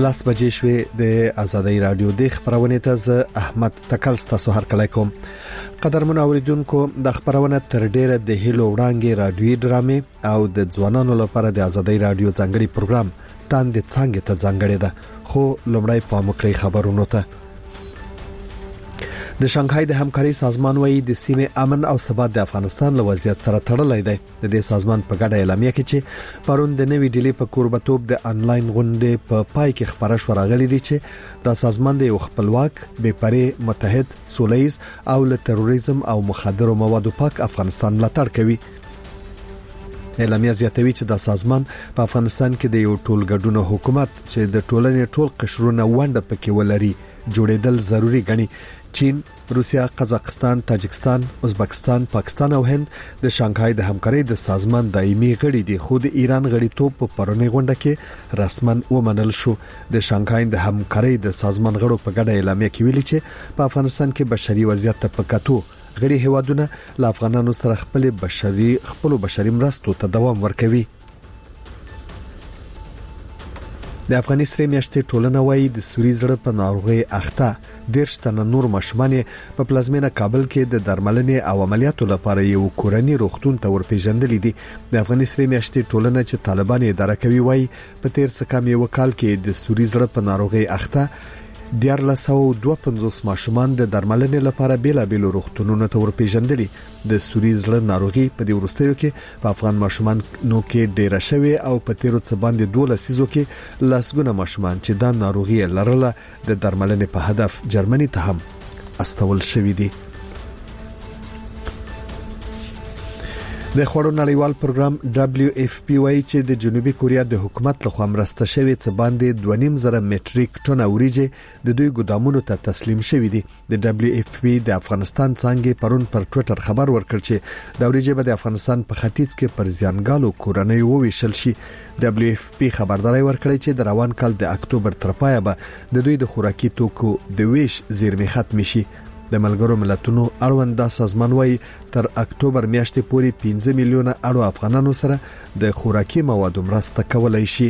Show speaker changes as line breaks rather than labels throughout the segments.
لاس بجې شوې د آزادۍ رادیو د خبرونه ته ز احمد تکل تاسو هر کله کوم قدرمن اوریدونکو د خبرونه تر ډیره د هیلو وړاندې رادیوي ډرامې او د ځوانانو لپاره د آزادۍ رادیو ځانګړي پروګرام تاند څنګه ته ځانګړي ده خو لومړی پامکړی خبرونه ته د شانګهای د همکاري سازمان وایي د سیمه امن او ثبات د افغانستان له وضعیت سره تړلې ده د دې سازمان په ګډه اعلامیه کې چې پرون د نوې ډیلي په کوربتوب د انلاین غونډې په پای کې خبره شو راغلي دي چې د سازمان د خپلواک بې پرې متحد سولهییز او له تروریزم او مخدرو موادو پاک افغانستان ملاتړ کوي. اعلامیه زیاتوي چې د سازمان په افغانستان کې د یو ټولګډونو حکومت چې د ټولنې ټول قشرونه ونده پکې ولري جوړېدل ضروری ګڼي. چین، روسیا، قزاقستان، تاجکستان، ازبکستان، پاکستان او هند د شانګهای د همکارۍ د سازمان دایمي غړي دي خو د ایران غړیتوب په پرونی غونډه کې رسمن ومنل شو. د شانګهای د همکارۍ د سازمان غړو په ګډه اعلامیه کې ویلي چې په افغانستان کې بشري وضعیت ته پکاتو غړي هیوادونه له افغانانو سره خپل بشري مرستو ته دوام ورکوي. د افغاني سره میاشتې ټولنه وایي د سوري زړه په ناروغي اخته دیرش تنه نور ماشومان په پلازمینه کابل کې د درملنې او عملیاتو لپاره یو کورنی روغتون ته ورپېژندل دي. د افغاني سره میاشتې ټولنه چې طالبان اداره کوي وایي په تیر څه کم یو کال کې د سوري زړه په ناروغي اخته 1452 ماشومان د درملنې لپاره بیلابل روغتونونو ته ورپېژندل. د سوري زړه ناروغي په دې ورستیو کې په افغان ماشومانو کې ډیره شوې او په تیرو څه باندې 12 سيزو کې لاسګونه ماشومان چې دا ناروغي لرله د درملنې په هدف جرمني ته هم استول شوې دي. د خوړو نړیوال پروګرام WFP وايي چې د جنوبي کوریا د حکومت لخوا مرسته شوې څه باندې 2.5 میټریک ټن اوریجه د دوی ګدامونو ته تسلیم شوې دي. د WFP د افغانستان څنګه پرون پر ټوئیټر خبر ورکړ چې د اوریجه به د افغانستان په ختیځ کې پر زیانګالو کورنۍ وویشل شي. WFP خبرداري ورکړی چې د روان کال د اکتوبر تر پایه به د دوی د خوراکي توکو د ویش زیرمې ختم شي. د ملګرو ملتونو اړوند د سازمان وايي تر اکتوبر میاشتې پورې 15 میلیونه اړو افغانانو سره د خوراکي موادو مرسته کولای شي.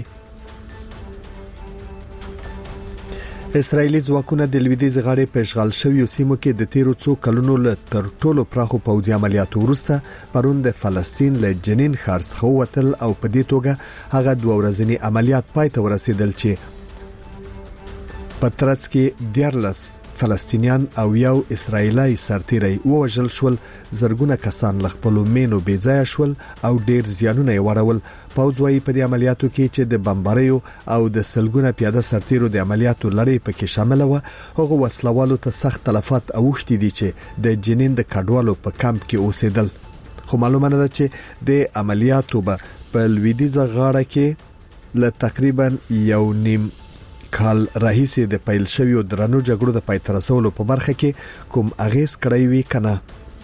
اسرایلی ځواکونه د لویدیځ غاړې په اشغال شویو سیمو کې د تیرو څو کلونو له تر ټولو پراخو پوځي عملیاتو وروسته پرون د فلسطین له جنین ښار څخه وتل او په دې توګه هغه 2 ورځنی عملیات پای ته ورسېدل چې په ترڅ کې 14 فلسطینیان او یو اسرایلی سرتیری ووژل شول. زرګونه کسان له خپل مینو بېځای شول او ډیر زیانونه یې وړول. پوځ وايي په دې عملیاتو کې چې د بمباریو او د سلګونه پیاده سرتیرو د عملیاتو لړۍ پکې شامل و هغه وسلوالو ته سخت تلفات اوښتي دي چې د جنین د کډوالو په کمپ کې اوسېدل. خو معلومه ده چې د عملیاتو په لویدیځه غاړه کې ل تقریبا 1.5 کال راهیسې د پیل شویو درنو جګړو د پای تر رسولو په برخه کې کوم اغیز کړی وی کنه.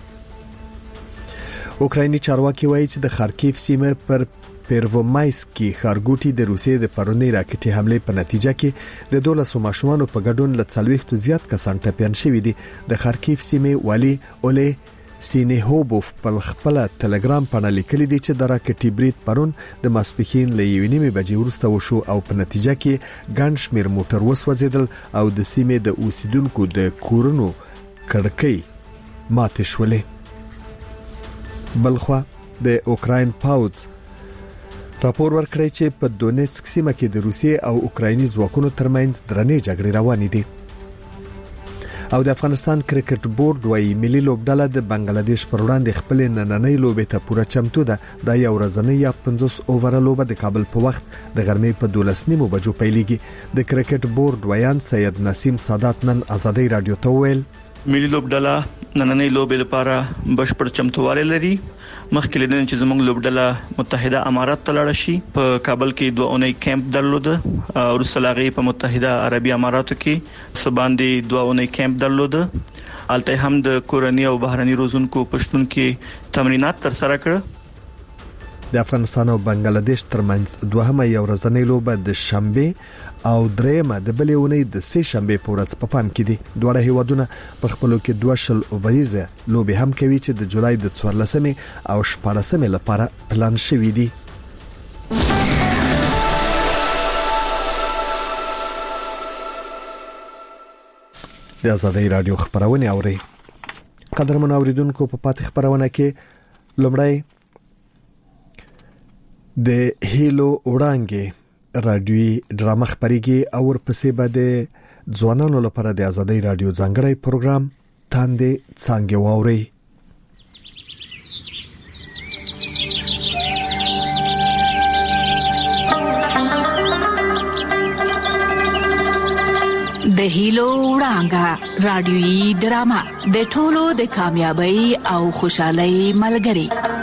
اوکرایني چارواکي وایي چې د خارکیف سیمه پر پیرومایسکي خارګوټي د روسیې د پرونی راکټي حمله په نتیجه کې د 12 ماشومانو په ګډون ل 40 زیات کسان ټپيان شوي دي. د خارکیف سیمه والی اولې سینهوبوف په خپل ټلګرام باندې لیکلي دي چې د راکټي برید پرون د ماسپخین له 1:30 بجې وروسته وشو او په نتیجه کې ګڼ شمیر موټر وسوځیدل او د سیمې د اوسیدونکو د کورونو کړکۍ ماته شولې. بلخوا د اوکراین پاوز راپور ورکړی چې په دونیتسک سیمه کې د روسیې او اوکرایني ځواکونو ترمنځ درنې جګړې روانې دي. او د افغانستان کرکټ بورډ وايي ملي لوبډله د بنگلاديش پر وړاندې خپل نننۍ لوبې ته پوره چمتو ده. دا یو ورځنی یا 50 اوور لوبه د کابل په وخت د غرمې په 12:30 بجو پیلېږي. د کرکټ بورډ ویان سید نسیم سادات نن آزادۍ رادیو ته ویل
ملي لوبډله نننۍ لوبې لپاره بشپړ چمتووالی لري. مخکې لدین چې زموږ لوبډله متحده امارات ته لاړه شي. په کابل کې 2 اونۍ کیمپ درلود او رسلاغي په متحده عربي اماراتو کې سباندې 2 اونۍ کیمپ درلود. الته هم د کورنۍ او بهرني روزونکو پښتون کې تمرینات تر سره کړ.
د افغانستان او بنگلاديش ترمنځ دوهمه یو ورځنۍ لوبه د شنبه او درېمه د بلې اونۍ د سه شنبه په ورځ په پام کې دي. دواړه هیوادونه په خپلو کې 2 اوریزه لوبې هم کوي چې د جولای د 14 او 14 لپاره پلان شوې دي. د آزادۍ رادیو خبرونه اوري. قدرمن اوریدونکو په پاتې خبرونه کې لومړی د هیلو وړانګې رادیوي ډرامه خبريږي او ورپسې به د ځوانانو لپاره د آزادۍ رادیو ځانګړی پروګرام تاندې څنګه واوري.
د هیلو وړانګه رادیوي ډرامه د ټولو د کامیابی او خوشحالۍ ملګری.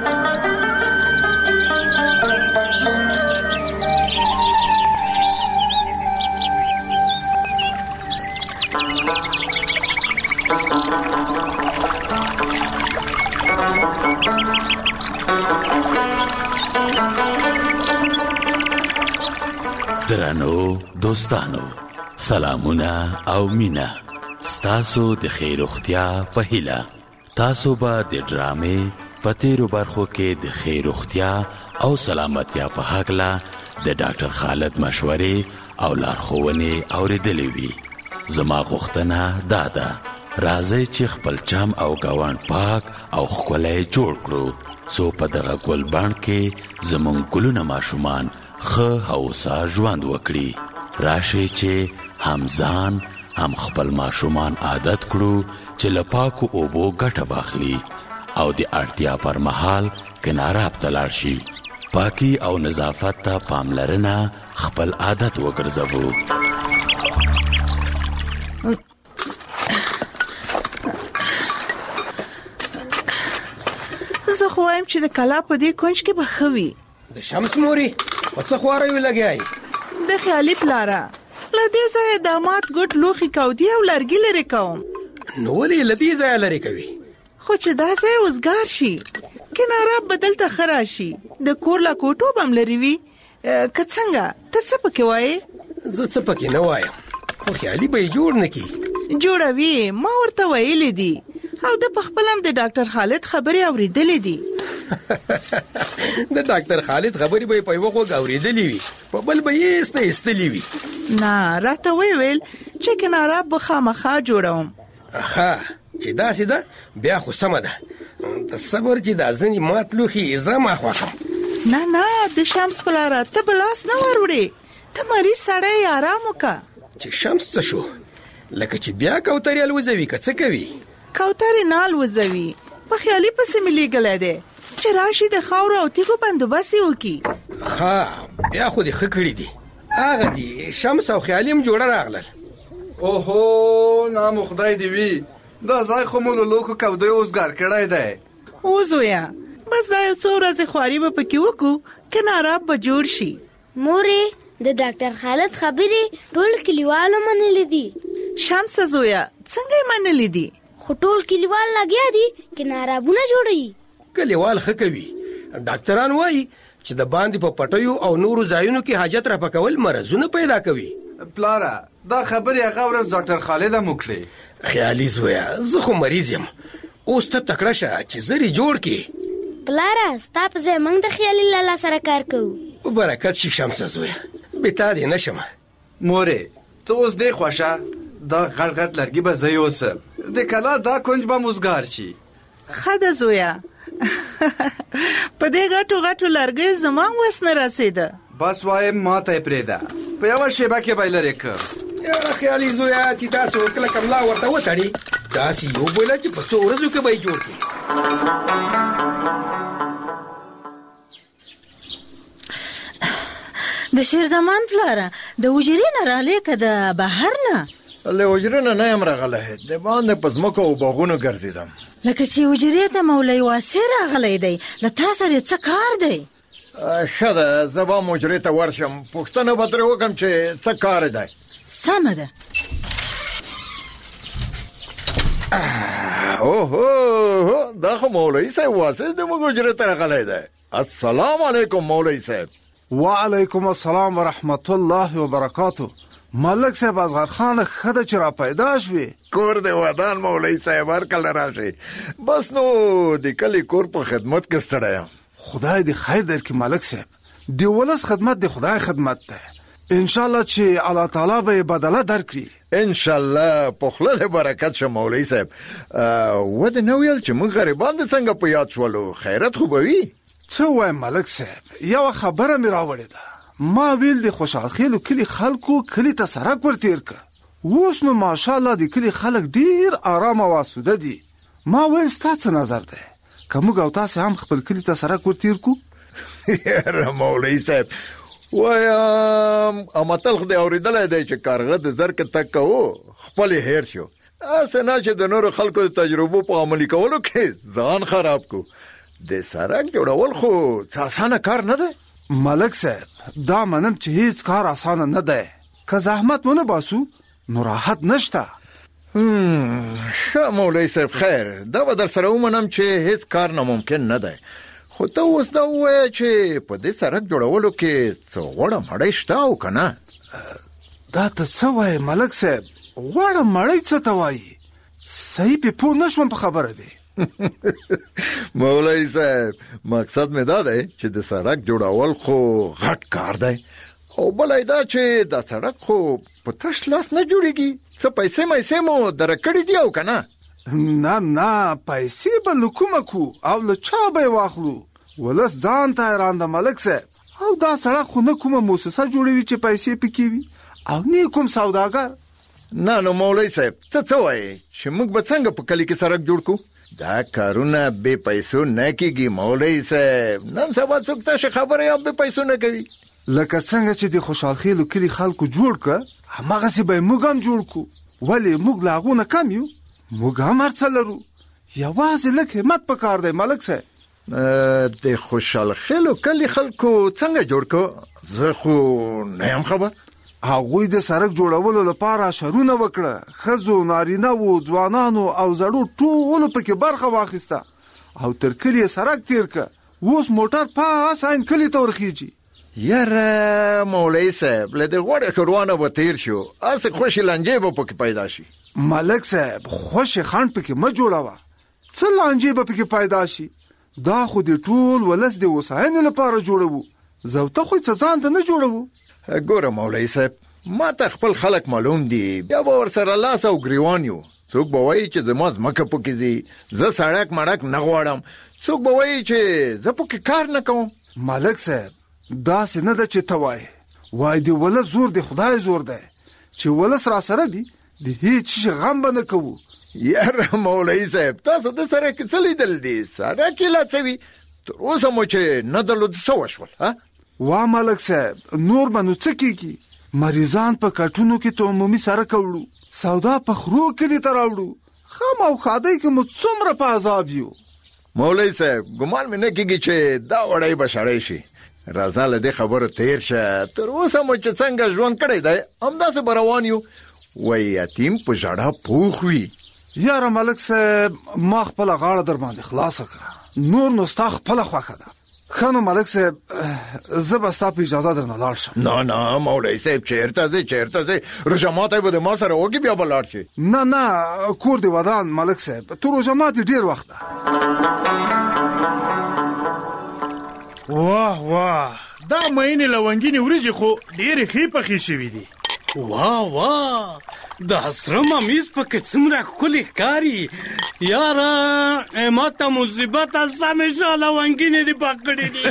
درنو دوستانو، سلامونه او مینا ستاسو د خیر اختیا په هیله. تاسو به د ډرامې په تیرو برخو کې د خیر اختیا او سلامتیا په حقله د ډاکټر خالد مشورې او لارښوونې اوریدلې وي. زما غوښتنه دا ده، راځئ چې خپل چم او ګاونډ پاک او ښکلی جوړ کړو، څو په دغه ګلبڼ کې زموږ ګلونه ماشومان ښه هوسا ژوند وکړي. راشئ چې هم ځان هم خپل ماشومان عادت کړو چې له پاکو اوبو ګټه واخلي او د اړتیا پر مهال کناراب ته لاړ شي. پاکي او نظافت ته پاملرنه خپل عادت وګرځوو.
زه خو وایم چې د کلا په دې کونج کې به ښه وي.
د شمس موري په څه خواره وي لګیای؟
د خیالي پلاره له دې ځایه داماد ګوټ لوښي کودي او لرګي لرې کوم.
نو ولې له دې ځایه لرې کوي؟
خو چې دا ځای اوزګار شي، کناره بدل ته ښه راشي، د کور لا کوټو به هم لرې وي. که څنګه ته څه پکې وایې؟
زه څه پکې نه وایم، خو خیالي به یې جوړ نه کړي.
جوړوي، ما ورته ویلې دي او د پخپل هم د ډاکټر خالد خبرې اوریدلې دي.
د ډاکټر خالد خبرې به په یو وخت اوریدلې وي، په بل به یې استلې وي.
نه، راته ویل چې کناره به خامخا جوړوم.
ښه چې داسې ده بیا خو سمه ده. ته صبر چې دا ځینې مات لوښي زه ماخواخم.
نه د شمس پلاره ته به لاس نه وروړې، ته مریض سړی آرام وکړه.
چې شمس څه شو؟ لکه چې بیا کوترې الوزوي که څه کوي؟
کوترې نه الوزوي، په خیالي پسې مې لیږلی دی چې راشي د خاورو او تیږو بندوبست یې وکړي.
ښه بیا خو دې ښه کړي دي. هغه دي شمس او خیالي هم جوړه راغلل.
اوهو نام خدای دی وي، دا ځای خو مو له لوکو کودیو اوزګار کړی دی.
وزویا بس دا یو څو ورځې خواري به پکې وکړو، کناره به جوړ شي.
مورې د ډاکټر خالد خبرې ټول کلیوالو منلې دي.
شمس زویا څنګه یې منلې دي؟
خو ټول کلیوال لګیا دي کنارابونه جوړوي.
کلیوال ښه کوي. ډاکټران وایي چې د باندې په پټیو او نورو ځایونو کې حاجت را پکول مرزونه پیدا کوي.
پلاره دا خبرې هغه ورځ ډاکټر خالد هم وکړې.
خیالي زویا زه خو مریض یم، اوس ته تکړه شه چې زری جوړ کې.
پلاره ستا په ځای موږ د خیالي لالا سره کار کوو.
برکت شي شمس زویا، بتا دې نشم.
مورې ته اوس دې خوښه، دا غټ غټ لرګي به زه یوسم، د کلا دا کونج به مزګار شي.
ښه ده زویا، په دې غټو لرګیو زما وس نه رسېده.
بس وایم ما ته یې پرېږده، په یوه شیبه کې به یې لرې کړم.
یاره خیالي زویا چې تاسو کله کملا ورته وتړي داسې یو بوله چې په څو ورځو کې به یې جوړ کړي.
د شیر زمان پلاره د وجرې نه رالی که د بهر نه؟
له وجرې نه یم راغلی، د باندې په ځمکو او باغونو ګرځېدم.
لکه چې وجرې ته مولوي واسع راغلی دی، له تا سره څه کار دی؟
ښه ده زه به مجرې ته ورشم، پوښتنه به ترې وکړم چې څه کار دی.
سمه ده.
اوهو دا خو مولوي صاحب واسع د موږ وجرې ته راغلی دی. السلام علیکم مولوي صاحب.
وعلیکم السلام ورحمت الله وبرکاتو. ملک صاحب اصغر خان خده چې را پیدا شوي.
کور دی ودان مولوي صاحب، هر کله راشي. بس نو د کلي کور په خدمت کې ستړی یم.
خدای دې خیر درکړي ملک صاحب، د ولس خدمت د خدای خدمت ده. انشاءالله چې الله تعالی به بدله درکړي.
ان شاء الله په خله د برکت شه مولوی صاحب. و د نو ویل چې موږ غریبان د څنګه په یاد شولو، خیرت خو به وي.
څه وایم ملک صاحب، یو خبره مې راوړې ده. ما ویل د خوشحال خیلو کلی خلکو کلی ته سړک ورتیر که. اوس نو ماشاءالله د کلی خلک ډیر آرام او آسوده دي. ما ویل ستا څه نظر دی که موږ او تاسې هم خپل کلی ته سړک ورتیر کو؟
یاره مولوی صاحب وایم امتل خدای اوریدلی دی چې کارغه د زر کې تک کوو خپل هیر شو. اسه نه چې د نورو خلکو د تجربو په عملي کولو کې ځان خراب کو. د سړک جوړول خو څه اسانه کار نه دی.
ملک صاحب دا منم چې هیڅ کار اسانه نه دی. که زحمت ونه باسو نو راحت نشته.
ښه مولوی صاحب خیر، دا به در سره ومنم چې هیڅ کار ناممکن نه دی، خو ته اوس دا ووایه چې په دې سړک جوړولو کې څه غوړه مړۍ شته او که نه؟
دا ته څه وایې ملک صاحب؟ غوړه مړۍ څه ته وایي؟ صحیح پې پوه نه شوم په خبره دی.
مولوی صاحب مقصد مې دا دی چې د سړک جوړول خو غټ کار دی، او بله دا چې دا سړک خو په تش لاس نه جوړېږي. څه پیسې مو دره کړي دي او که نه؟
نه پیسې به له کومه کو او له چا به یې واخلو؟ ولس ځان ته حیران ده ملک صاحب. او دا سړک خو نه کومه موسسه جوړوي چې پیسې پکې وي او نه کوم سوداګر.
نه نو مولوی صاحب ته څه وایې چې موږ به څنګه په کلي کې سړک جوړ کو؟ دا کارونه بې پیسو نه کېږي مولوی صاحب. نن سبا څوک تاسې خبرې هم بې پیسو نه کوي.
لکه څنګه چې د خوشحال خیلو کلي خلکو جوړ که هماغسې به یې موږ هم جوړ کو. ولې موږ له هغو نه کم یو؟ موږ هم هر څه لرو، یوازې لږ همت پکار دی ملک صاحب.
د خوشحال خیلو کلي خلکو څنګه جوړ کو؟ زه خو نه یم خبر.
هغوی د سړک جوړولو لپاره شرونه وکړه. ښځو، نارینه وو، ځوانانو او زړو ټولو پکې برخه واخیسته او تر کلي یې سړک تیر که. اوس موټر پاس عین کلي ته ورخیږي.
یاره مولوی صاحب له دې غوړې ښاروانه به تیر شو، هسې خوشې لانجې به پکې پیدا شي.
ملک صاحب خوشې خنډ پکې مه جوړوه. څه لانجې به پکې پیدا شي؟ دا خو د ټول ولس د هوساینې لپاره جوړوو، زه او ته خو څه ځان ته نه جوړوو.
ګوره مولوی صاحب ما ته خپل خلک معلوم دي، بیا به ورسره لاس او ګریوان یو. څوک به وایي چې زما ځمکه پکې دي، زه سړک مړک نه غواړم. څوک به وایي چې زه پکې کار نه کوم.
ملک صاحب داسې نه ده چې ته وایې. وایي د ولس زور د خدای زور دی، چې ولس را سره دي د هیڅ شي غم به نه کوو.
یاره مولوی صاحب تاسو د سړک څه لیدل دي؟ سړک یې لا څه وي؟ تر اوسه مو چې نه درلود څه وشول؟
وا ملک صاحب نور به نو څه کېږي؟ مریضان په کټونو کې ته عمومي سړک وړو، سودا په خرو کلي ته راوړو، خام او ښادۍ کې مو څومره په عذاب یو.
مولوی صاحب ګمان مې نه کېږي چې دا وړی به شړی شي. راځه له دې خبرو تیر شه. تر اوسه مو چې څنګه ژوند کړی دی همداسې به روان یو. وایي یتیم په ژړا پوخ وي.
یاره ملک صاحب ما خپله غاړه در باندې خلاصه کړه، نور نو ستا خپله خوښه ده. ښه نو ملک صاحب زه به ستا په اجازه درنه لاړ شم.
نه مولوی صاحب چېرته ځې؟ روژه ماتی به د ما سره وکړي بیا به لاړ شي؟
نه کور دې ودان ملک صاحب، تو روژه ماتي ډېر وخت ده.
واه دا مینې لونګینې وریجې خو ډېرې ښې پخې شوي دي.
واه دا سره ممیز پکې څومره ښکلې ښکاري. یاره ما ته مصیبته سمې شه لونګینې دې پخ کړې دي.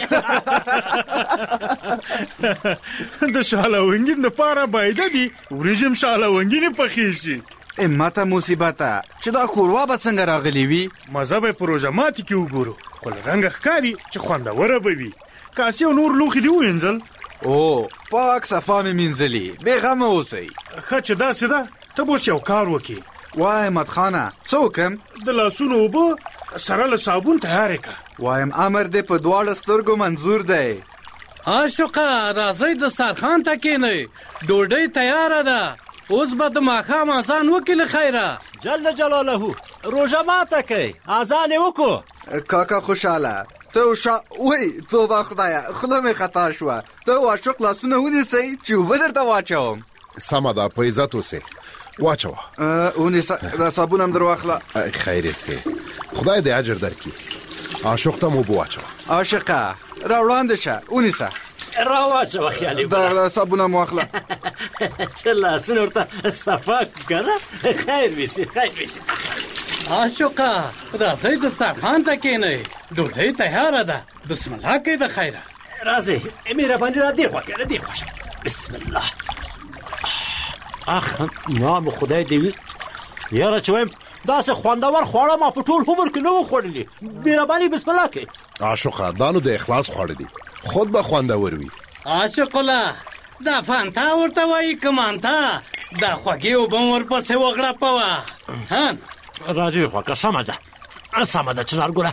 د شالونګین دپاره بایده دي وریجې هم شالونګینې پخې شي.
ما ته مصیبته چې دا ښوروا به څنګه راغلې وي؟
مزه به یې په روژه ماتي کې وګورو، خو له رنګه ښکاري چې خوندوره به وي. کاسې او نور لوښي دې ووینځل؟
او پاک صفا مې مینځلي، بېغمه اوسئ.
ښه چې داسې ده ته به اوس یو کار وکړې.
وای احمد خانه څه وکړم؟
د لاسونو اوبه سره له صابون تیارې کړه.
وایم امر دې په دواړو سترګو منظور دی.
عاشقه راځئ دسترخوان ته کښېنئ، ډوډۍ تیاره ده. اوس به د ماښام اذان وکړي له خیره.
جل جلاله روژه ماته کوي، اذان یې وکړو.
کاکا خوشحاله ته وی توبه خدایه خوله مې خطا شوه. ته عاشق لاسونه ونیسئ چې اوبه درته واچوم.
سمه ده په عزت اوسې واچوه.
ونیسه دا صابون هم در واخله.
خیر اسکې خدای دې اجر درکړي. عاشق ته مو اوبه واچوه.
عاشقه را وړاندې شه ونیسه.
راواچوه خیالي
دا صابونه مو اخله
چې لاسونه ورته صفا کنه. خیر وسی
عاشقه راځئ دسترخوان ته کېنئ، ډوډۍ تیاره ده. بسم الله کې د خیره.
راځئ مهرباني را دې خوا کړه، دې خوا. بسم الله. اخ نام خدای دې وي یاره چې وایم داسې خوندور خواړه ما په ټول عمر کې نه و خوړلي. مهرباني بسم الله کې.
عاشقه دا نو د اخلاص خواړه دي، خود به خوندور وي.
عاشق الله دا فانتا ورته وایي کمانتا، دا خوږې اوبه ورپسې وغړپوه.
راځي خوا که سمه ده چنار ګوره.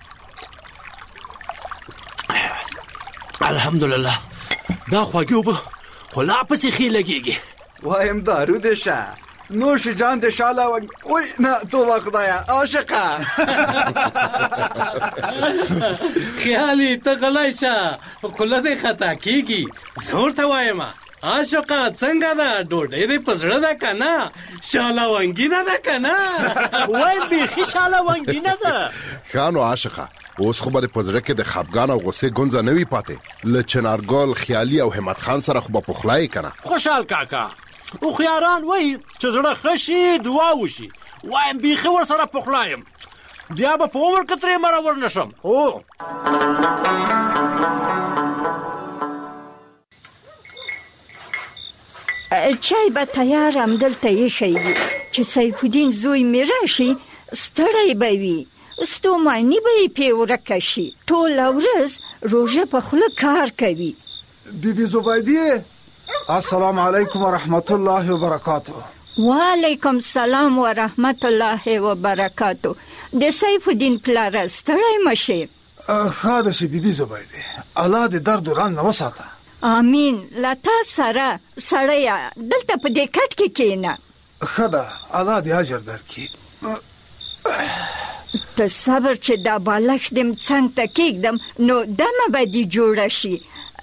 الحمدلله دا خوږې اوبه خو لا پسې ښې لګېږي.
وایم دارو دې شه نوش جان دې شاله وای نه توبه خدایا عاشقه.
خیالي ته غلی شه، خوله دې خطا کېږي. زه ورته وایم عاشقه څنګه ده، ډوډۍ دې په زړه ده که نه؟ شاله ونګینه ده که نه؟
وایم بیخي شاله ونګینه ده.
ښه نو عاشقه اوس خو به د په زړه کې د خفګان او غصې ګونځه نه وي پاتې. له چنارګل خیالي او همت خان سره خو به پخلایې که نه؟
خوشحال کاکا هوښیاران وایي چې زړه ښه شي دعا وشي. وایم بیخي ورسره پخلایم، بیا به په عمر کې ترې مرور نه شم.
چای به تیار همدلته ایښی وي چې سیف الدین زوی مې راشي، ستړی به وي، ستوماني به یې پې ورکه شي. ټوله ورځ روژه په خوله کار کوي.
بیبي زبیدې السلام علیکم ورحمت الله وبرکاتو.
وعلیکم السلام ورحمت الله وبرکاتو. د سیف الدین پلاره ستړی مشي.
ښه ده چې بیبي زبیدې الله دې درد و رنځ نه وساته.
آمین. له تا سره سړیه دلته په دې کټ کې کښېنه.
ښه ده الله دې اجر درکړي.
ته صبر چې دا بالښت دې څنګ ته کېږدم نو دمه به دې جوړه شي.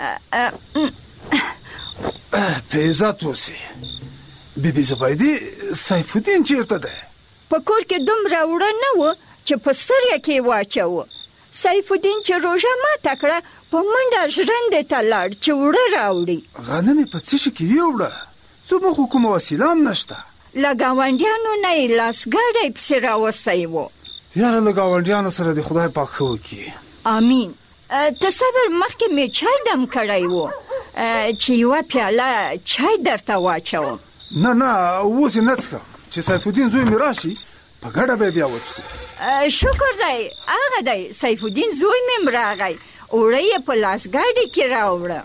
په عزت اوسې. بیبي زبیدې سیف الدین چېرته دی؟
په کور کې دومره وړه نه و چې په سترګه کې واچوه. سیف الدین چې روژه ماته کړه په منډه ژرندې ته لاړ چې وړه راوړي.
غنم یې په څه شي کې یوړه؟ زموږ خو کومه وسیله هم نشته.
له ګاونډیانو نه یې لاسګاډی پسې راوستی و.
یاره له ګاونډیانو سره دې خدای پاک ښه وکړي.
آمین. ته صبر مخکې مې چای دم کړی و چې یوه پیاله چای درته واچوم.
نه اوس یې نه څښم چې سیف الدین زوی مې راشي په ګډه به بیا وڅښو.
شکر دی هغه دی سیف الدین زوی مې راغی، اوړه یې په لاسګاډي کې راوړه.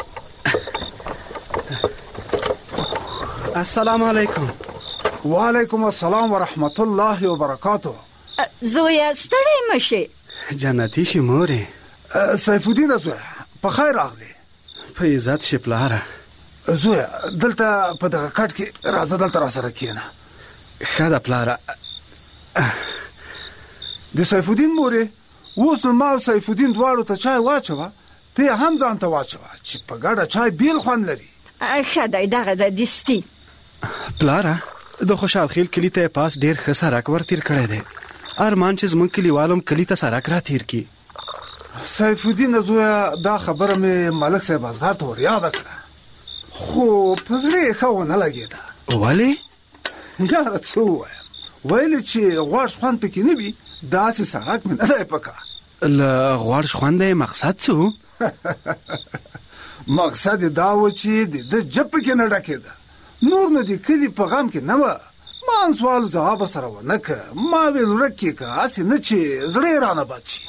السلام علیکم.
وعلیکم السلام ورحمت الله وبرکاتو.
زویا ستړی مشي.
جنتی شي مورې.
سیف الدین زویا په خیر راغلی.
په عزت شي پلاره.
زویا دلته په دغه کټ کې راځه دلته را سره کېنه.
ښه ده پلاره.
د سیف الدین مورې اوس نو ما سیف الدین دواړو ته چای واچوه، ته هم ځان ته واچوه چې په ګډه چای بیل خوند لري.
ښه دی دغه د دستي.
پلاره د خوشحال خیل کلي ته پاس ډېر ښه سړک ور تیر کړی دی. ارمان چې زموږ کلیوالو کلي ته سړک را تیر کړي.
سیف الدین زویا دا خبره مې ملک صاحب اصغر ته ور یاده کړه، خو په زړه یې ښه ونه لګېده.
ولې؟
یاره څه ووایم، ویلې چې غوړ خوند پکې نه وي داسې سړک مې نه دی پکار.
له غوړ خوند یې مقصد څه؟
مقصد یې دا و چې د ده جب پکې نه ډکېده، نور نو د کلي په غم کې نه وه. ما ان سوال ځواب سره ونه که، ما ویل ورک کې که هسې نه چې زړه یې رانه بد شي.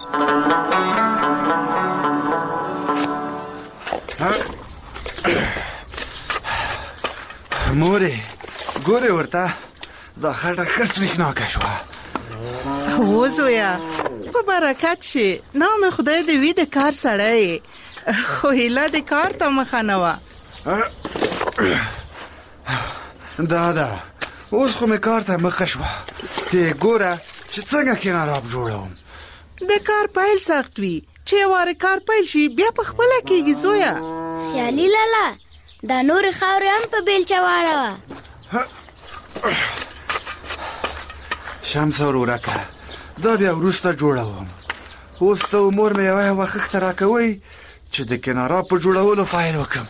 مورې ګورې ورته دا خټه ښه تریخناکه شوه.
هو زویا په برکت شي. نام خدای دې وي د کار سړی، خو هیله د کار ته مخه نه وه.
دا اوس خو مې کار ته مخه شوه. ته ګوره چې څنګه کناراب جوړوم.
د کار پیل سخت وي، چې واره کار پیل شي بیا په خپله کېږي. زویا
خیالي لالا دا نور خاورې هم په بیلچه واړوه.
شمس ورورکه دا بیا وروسته جوړوم. اوس ته مور مې یوه وخښته راکوئ
چې د کنارا په جوړولو فایل وکم.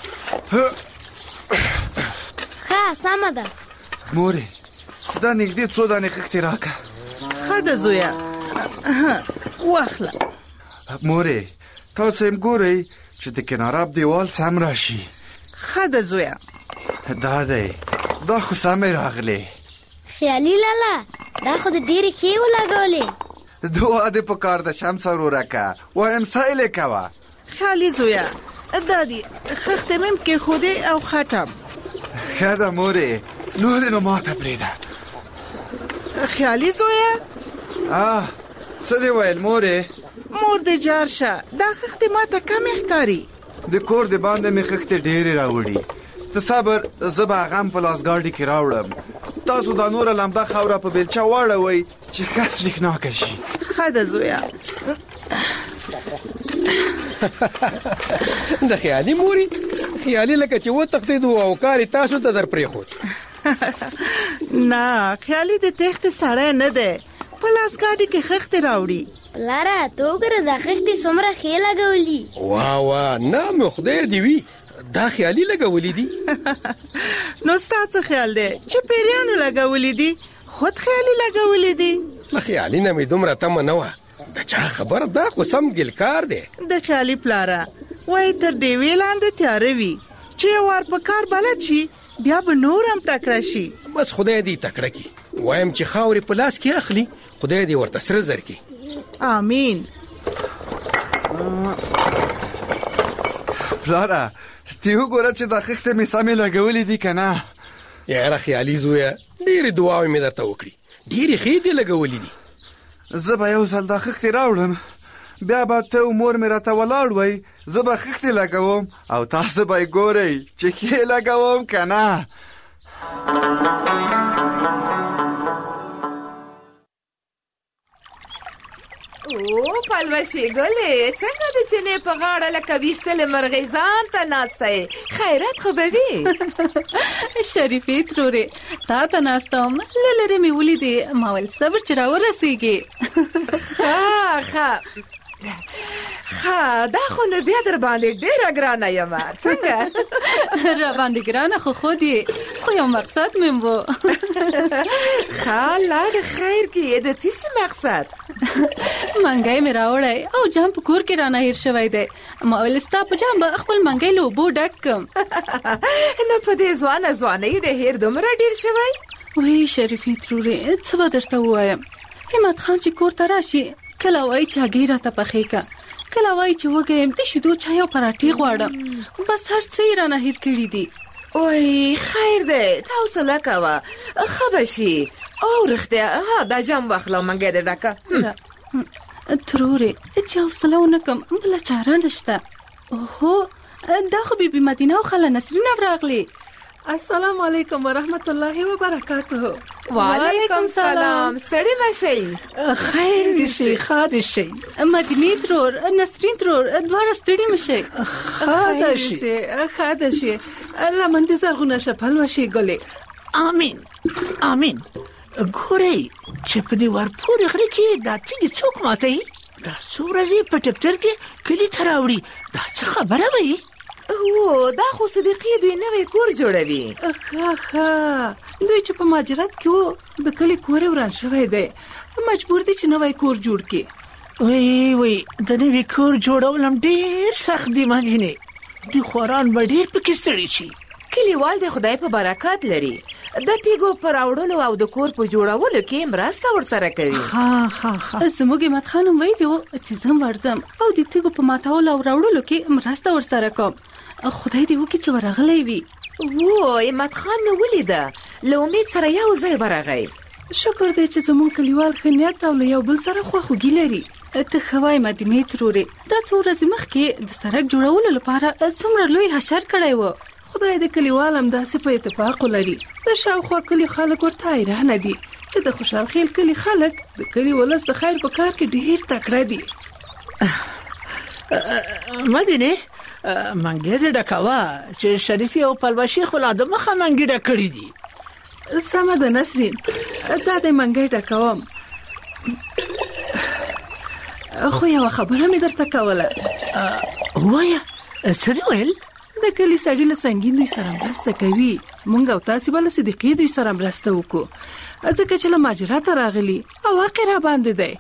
ها سمه ده
مورې دا نږدې څو دانې خښتې راکه.
ښه ده زویا واخله.
مورې تاسو هم ګورئ چې د کناراب دیوال سم راشي.
ښه ده زویا.
دا دی دا خو سمې راغلی.
خیالي لالا دا خو د ډېرې ښې ولګولې.
دعا دې په کار د شمس ورورکه وایم سایل کوه.
خیالي زویا دا دی خښتې مې کېښودې او خټم.
ښه ده مورې نورې نو ماته پرېږده.
خیالي زویا
څه دې ویل مورې؟
مور دې جار شه دا خښتې ماته کمې ښکاري.
د کور د باندې مې خښتې ډېرې راوړي. ته صبر زه به هغه هم په لاسګاډي کې راوړم. تاسو دا نوره لمده خاوره په بیلچه واړوئ چې ښه سلیکناکه شي.
ښه ده زویا.
د خیالي موري خیالي لکه چې وتښتېدو او کار یې تاسو ته در پرېښود.
نه خیالي د تېښتې سړی نه دی په لاسګاډي کې خښتې راوړي.
پلاره ته وګوره دا خښتې څومره ښې لګولي.
واه نه مې خدای دې وي دا خیالي لګولي دي.
نو ستا څه خیال دی چې پیریانو لګولي دي خود خیالي لګولي دي؟
له خیالي نه مې دومره تمه نه وه. د چا خبره دا خو سم ګلکار دی.
د خیالي پلاره وایي تر ډیوې لاندې تیاره وي چې یو وار په کار بلد شي بیا به نور هم تکړه شي.
بس خدای دې تکړه کړي. وایم چې خاورې په لاس کې اخلي خدای دې ورته سره زر کړي.
آمین.
پلاره ته وګوره چې دا خښتې مې سمې لګولې دي که نه؟
یاره خیالي زویه ډېرې دعاوې مې درته وکړي ډېرې ښې دې لګولې دي.
زه به یو ځل دا خښتې راوړم بیا به ته او مور مې راته ولاړ وئ. زه به خښتې لګوم او تاسو به یې ګورئ چې ښې لګوم که نه.
او پلوشې ګلې څنګه د چینې په غاړه لکه ویشتلې مرغۍ ځان ته ناسته یې خیرات خو به وي.
شریفې ترورې تا ته ناسته وم له لرې مې ولیدې ما ویل صبر چې راورسېږې.
دا خو نو بیا در باندې ډېره ګرانه یم څنګه؟
را باندې ګرانه خو دې خو یو مقصد مې و.
الله د خیر کې د څه شي مقصد؟
منګی مې راوړی او جام په کور کې رانه هیر شوی دی. ما ویل ستا په جام به خپل منګی له اوبو ډک کړم.
نو په دې ځوانۍ د هیر دومره ډېر شوی؟
وی شریفې ترورې څه به درته ووایم. همت خان چې کور ته راشي کله وایي چې هګۍ راته پخې که کله وایي چې وږی یم د شیدو چای او پراټې غواړم. بس هر څه یې رانه هیر کړي دي.
وای خیر دی ته حوصله کوه ښه به شي. او رښتیا دا جام واخله منګی دې ډکه.
ترورې چې حوصله ونه کړم بله چاره نشته. اوهو دا خو بیبي مدینه او خاله نسرین راغلې.
السلام علیکم ورحمت الله وبرکاته. وعلیکم سلام. ستړي مشئ.
خیر شي خاده شي. مدینه ترور نسرین ترور دواړه ستړي مشئ. خاده شي لمن دې زرغونه شپل وشي ګلې.
آمین آمین. ګورئ چې په دې ورپورې غره کې دا تیږې څوک ماتوي؟ دا څو ورځې په ټکټر کې کلي ته راوړي دا څه خبره وي؟
دا خو صدیقې دوی نوی کور جوړوي.
دوی چې په مهاجرت کې وو د کلي کور وران شوی دی مجبور دي چې نوی کور جوړ کړي.
وی د نوی کور جوړول هم ډېر سخت دي مدینه. دوی خواران به ډېر پکې ستړي شي.
کلیوال د خدای په برکت لري. د تیګو پر راوړلو او د کور په جوړولو کې مرسته ورسره کوي.
زموږ همت خان هم ویلي وو چې زه ورځم او د تیګو په ماتولو او راوړلو کې مرسته ورسره کوم. خدای دې وکړي چې ورغلی وي.
همت خان نو ولیده له امید سره یو ځای ورغی.
شکر دی چې زموږ کلیوال ښه نیت او له یو بل سره خواخوږي لري. ته ښه وایې مدینې ترورې دا څو ورځې مخکې د سړک جوړولو لپاره څومره لوی حشر کړی و. خدای د کلیوال هم داسې په اتفاق لري. د شاوخوا کلي خلک ورته حیرانه دي چې د خوشحال خیل کلي خلک د کلي ولس د خیر په کار کې ډېر تکړه دي.
مدینه منګی دې ډکوه چې شریفي او پلوشي خو لا د مخه منګي ډک کړي دي.
سمه ده نسرین دا د منګی ډکوم. خو یوه خبره مې درته کوله.
ووایه څه دی ویل؟
د کلی سړي له سنگین دوی سره مرسته کوي، مونږ او تاسې به له صدیقې دوی سره مرسته وکړو، ځکه چې له ماجرا ته راغلي او حق را باندې دی.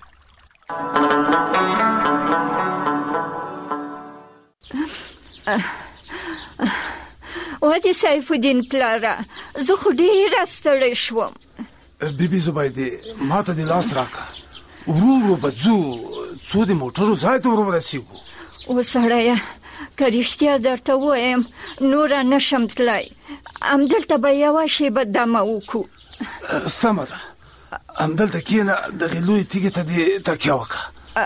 وادي سیف الدین پلاره، زه خو ډېره ستړې شوم.
بیبي زبیدې ما ته دې لاس راکړه، ورو ورو به ځو، څو د موټرو ځای ته ور ورسېږو.
وسړیه که رښتیا درته ووایم نوره نشم تللی، همدلته به یوه شېبه دمه وکړو.
سمه ده، همدلته کښېنه، دغې لویې تیږې ته دې تکیه وکړه.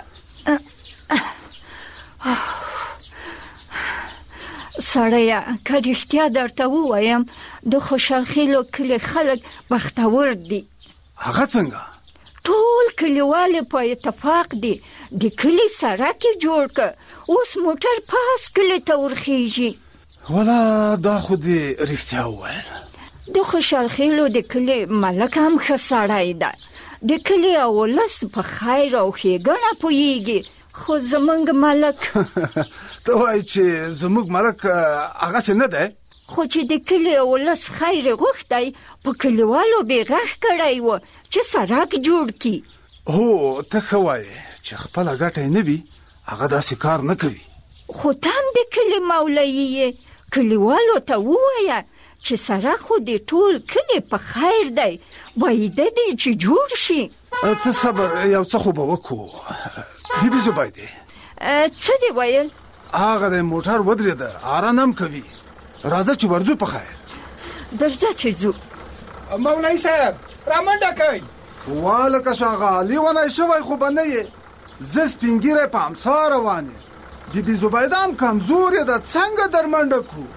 سړیه که رښتیا درته ووایم د خوشحال خیلو کلي خلک بختور دي.
هغه څنګه؟
ټول کلیوال په اتفاق دي، د کلي سړک یې جوړ که، اوس موټر پاس کلي ته ورخیږي.
ولا دا خو دې رښتیا وویل.
د خوشحال خیلو د کلي ملک هم ښه سړی ده، د کلي او ولس په خیر او ښېګڼه پوهېږي، خو زمونږ ملک
ته وایي چې زموږ ملک هغسې نه دی؟
خو چې د کلي او ولس خیر یې غوښتی، په کلیوالو بې غږ کړی و چې سړک جوړ کړي.
هو ته ښه وایې چې خپله ګټه یې نه وي، هغه داسې کار نه کوي.
خو ته هم د کلي مولوي یې، کلیوالو ته ووایه چې سړک خو د ټول کلي په خیر دی، وایده دی چې جوړ شي.
ته صبر، یو څه خو به وکړو. بیبي زبیدې
څه دې ویل؟
هغه د موټر ودرېده، آرام هم کوي، راځه چې ورځو په خیر.
درځه چې ځو.
مولوي صاحب رامنډه کوي.
والکه شاغه لیونی شوی خو به نه یې، زه سپین ږیری په امسا روان یم، بیبي زبیده هم کمزورې ده، څنګه در منډه کړو؟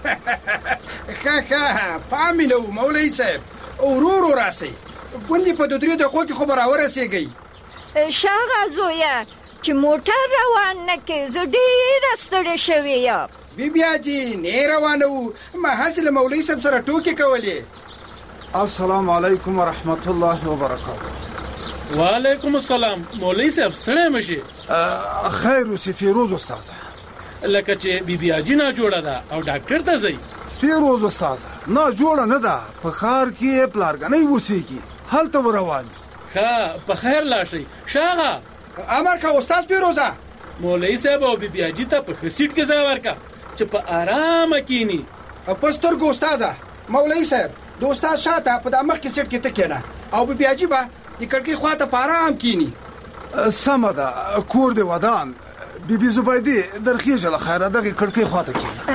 ښه پام مې نه و مولوي صاحب، ورو ورو راسئ، ګوندې په 2-3 دقیقو کې خو به راورسېږئ.
شاغه زویه چې موټر روان نه کې، زه ډېره ستړې شوې یم.
بیبي حاجي نه روانه وو، ما هسې له مولوي صاحب سره ټوکې کولې.
السلام علیکم ورحمت الله وبرکاته.
وعلیکم السلام. مولوي صاحب ستړی مشي؟
خیر اوسې فیروز استاذه.
لکه چې بیبي حاجي ناجوړه ده او ډاکټر ته ځئ.
فیروز استاذه ناجوړه نه ده، په ښار کې پلارګنۍ اوسېږي، هلته روان دي.
ښه په خیر لاړ شئ. شاغه
امر که استاد فیروزه،
مولوي صاحب او بیبي حاجي ته په ښه سیټ کې ځای ورکړه چې په آرامه کښېني.
په سترګو استاذه. مولوي صاحب د استاد شاته په دا مخکې سیټ کې ته کښېنه، او بیبي حاجي به د کړکۍ خواته په آرام کښېني.
سمه ده، کور دې ودان. بیبي زبیدې درخېږه له خیره، دغې کړکۍ خواته کښېنه.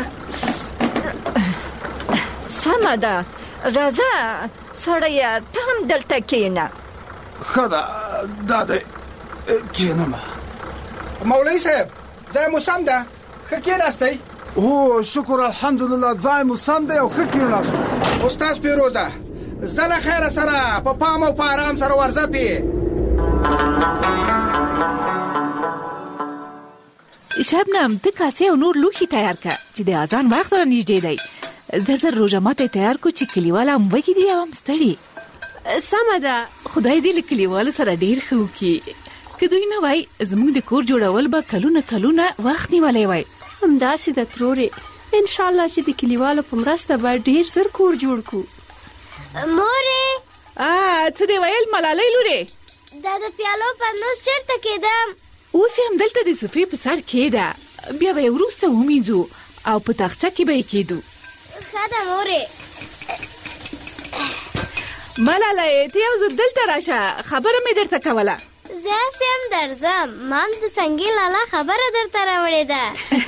سمه ده، راځه سړیه ته هم دلته کښېنه.
ښه ده، دا دی کښېنمه.
مولوي صاحب ځای مو سم ده، ښه کښېناستئ؟
هو شکر الحمدلله، ځای مو سم دی او ښه کښېناستو.
استاد فیروزه زه له خیره سره په پام او په آرام سره ورځپې.
شبنم ته کاسې او نور لوښي تیار کړه چې د اذان وخت را نږدې دی. زر روژه ماته تیار کو چې کلیوال هم وږي دي او هم ستړي.
سمه ده،
خدای دې له کلیوالو سره ډېر ښه وکړي. که دوی نه وای زموږ د کور جوړول به کلونه وخت نیولی وای.
همداسې ده ترورې، انشاءالله چې د کلیوالو په مرسته به ډېر زر کور جوړ کړو.
مورې
څه دې ویل ملالۍ لورې؟
دا د پیالو پرنوس چېرته کېدم؟
اوس یې همدلته د صوفې په سر کېده، بیا به یې وروسته ومینځو او په تاخچه کې به یې کېدو.
ښه ده مورې.
ملالۍ ته یو ځل دلته راشه، خبره مې درته کوله.
زه هسې هم درځم، ما هم د سنګي لالا خبره درته راوړې ده.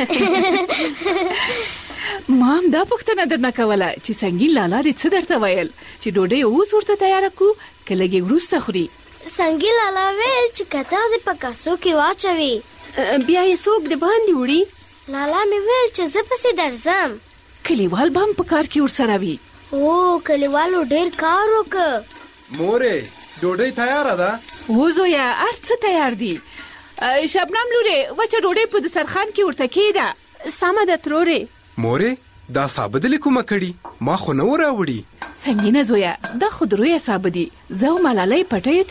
ما هم دا پوښتنه درنه کوله چې سنګین لالا دې څه درته ویل چې ډوډۍ اوس ورته تیاره کړو که لږ وروسته خوري؟
سنګي لالا ویل چې کتغ دې په کاسو کې واچوي،
بیا یې څوک د باندې وړي.
لالا مې ویل چې زه پسې درځم.
کلیوال به هم په کار کې ورسره وي.
او کلیوالو ډېر کار وکړ.
مورې ډوډۍ تیاره ده؟
و زویه هر څه تیار دي. شبنم لورې وچه ډوډۍ په دسترخوان کې ورته کېده.
سمه ده ترورې.
مورې دا سابه دلې کومه کړي؟ ما خو نه و راوړي.
سنګینه زویه دا خو درویه سابه دي، زه او ملالۍ پټیو